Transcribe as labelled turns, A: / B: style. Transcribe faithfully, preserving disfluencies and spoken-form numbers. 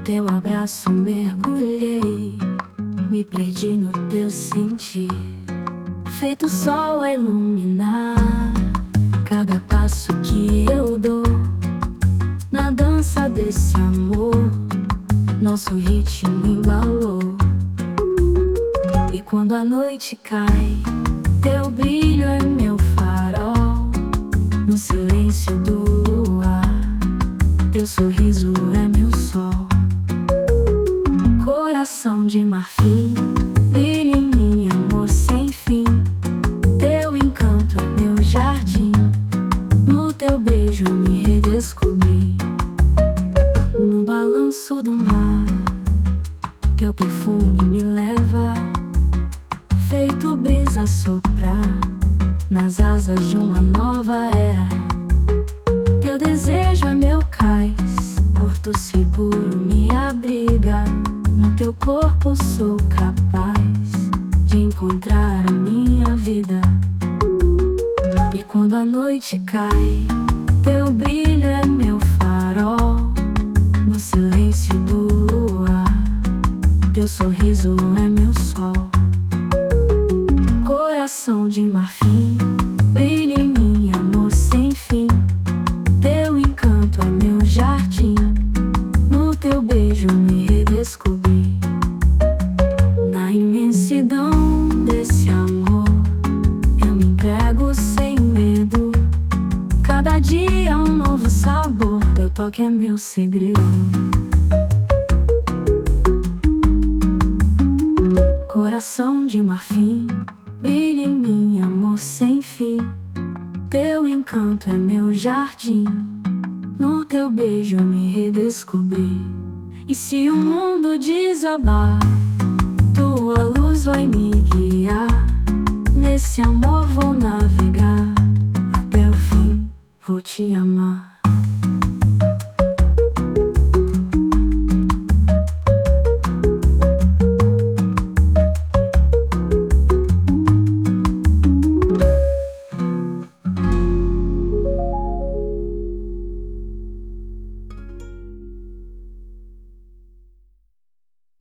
A: teu abraço mergulhei, me perdi no teu sentir, feito sol a iluminar cada passo que eu dou na dança desse amor. Nosso ritmo embalou, e quando a noite cai, teu brilho é meu farol. No silêncio do luar, teu sorriso é meu sol. Coração de marfim, brilha em mim, amor sem fim. Teu encanto é meu jardim, no teu beijo eu me redescobri. No balanço do mar, teu perfume me leva, feito brisa a soprar nas asas de uma nova era. Teu desejo é meu cais, porto seguro me abriga. No teu corpo sou capaz de encontrar a minha vida. E quando a noite cai, teu brilho é meu farol. No silêncio do luar, teu sorriso é meu sol. Coração de marfim, brilha em mim, amor sem fim. Teu encanto é meu jardim, no teu beijo me redescobri. Na imensidão desse amor, eu me entrego sem medo. Cada dia é um novo sabor, teu toque é meu segredo. Coração de marfim, brilha em mim, amor sem fim. Teu encanto é meu jardim, no teu beijo eu me redescobri. E se o mundo desabar, tua luz vai me guiar. Nesse amor vou navegar, até o fim vou te amar.